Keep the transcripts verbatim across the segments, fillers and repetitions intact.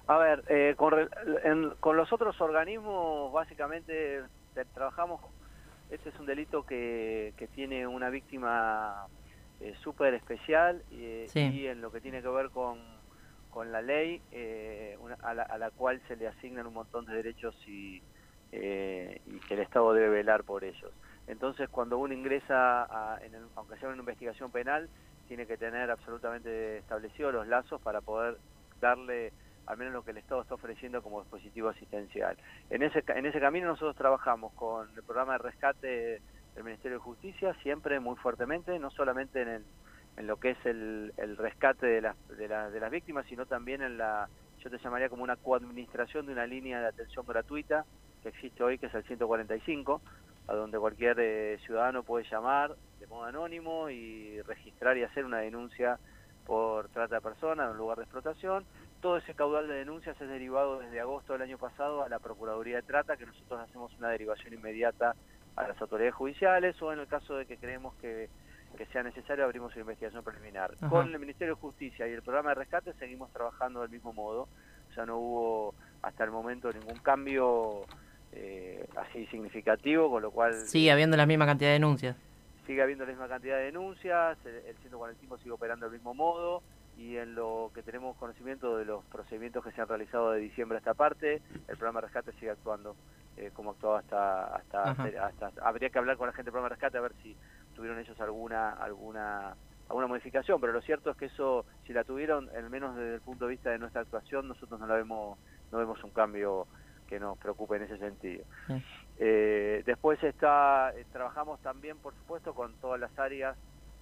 A ver, eh, con, re- en- con los otros organismos básicamente te- trabajamos, este es un delito que, que tiene una víctima eh, súper especial eh, Sí, y en lo que tiene que ver con, con la ley, eh, una- a, la, a la cual se le asignan un montón de derechos y, eh, y que el Estado debe velar por ellos. Entonces, cuando uno ingresa, a, en el- aunque sea una investigación penal, tiene que tener absolutamente establecidos los lazos para poder darle al menos lo que el Estado está ofreciendo como dispositivo asistencial. En ese, en ese camino nosotros trabajamos con el programa de rescate del Ministerio de Justicia, siempre muy fuertemente, no solamente en, el, en lo que es el, el rescate de las, de, la, de las víctimas, sino también en la, yo te llamaría como una coadministración de una línea de atención gratuita que existe hoy, que es el ciento cuarenta y cinco, a donde cualquier eh, ciudadano puede llamar de modo anónimo y registrar y hacer una denuncia por trata de personas en un lugar de explotación. Todo ese caudal de denuncias es derivado desde agosto del año pasado a la Procuraduría de Trata, que nosotros hacemos una derivación inmediata a las autoridades judiciales, o en el caso de que creemos que, que sea necesario, abrimos una investigación preliminar. ajá. Con el Ministerio de Justicia y el programa de rescate seguimos trabajando del mismo modo, o sea, no hubo hasta el momento ningún cambio eh, así significativo, con lo cual Sigue eh, habiendo la misma cantidad de denuncias. sigue habiendo la misma cantidad de denuncias, el, el ciento cuarenta y cinco sigue operando del mismo modo, y en lo que tenemos conocimiento de los procedimientos que se han realizado de diciembre a esta parte, el programa de rescate sigue actuando eh, como actuaba hasta, hasta, Ajá. hasta, hasta... Habría que hablar con la gente del programa de rescate a ver si tuvieron ellos alguna alguna alguna modificación, pero lo cierto es que eso, si la tuvieron, al menos desde el punto de vista de nuestra actuación, nosotros no la vemos, no vemos un cambio que nos preocupe en ese sentido. Sí. Eh, después está, eh, trabajamos también, por supuesto, con todas las áreas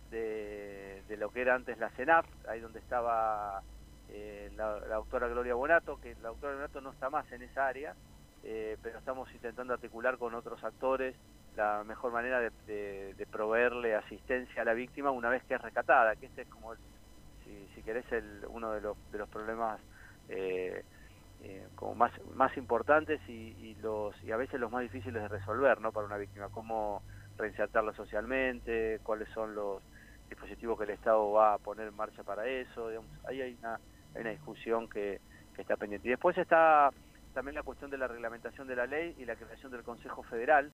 de, de lo que era antes la CENAF, ahí donde estaba eh, la, la doctora Gloria Bonato, que la doctora Bonato no está más en esa área, eh, pero estamos intentando articular con otros actores la mejor manera de, de, de proveerle asistencia a la víctima una vez que es rescatada, que este es como, el, si, si querés, el, uno de los, de los problemas eh, eh, como más más importantes y, y los y a veces los más difíciles de resolver, ¿no? Para una víctima, cómo reinsertarla socialmente, cuáles son los dispositivos que el Estado va a poner en marcha para eso, digamos, ahí hay una hay una discusión que, que está pendiente. Y después está también la cuestión de la reglamentación de la ley y la creación del Consejo Federal,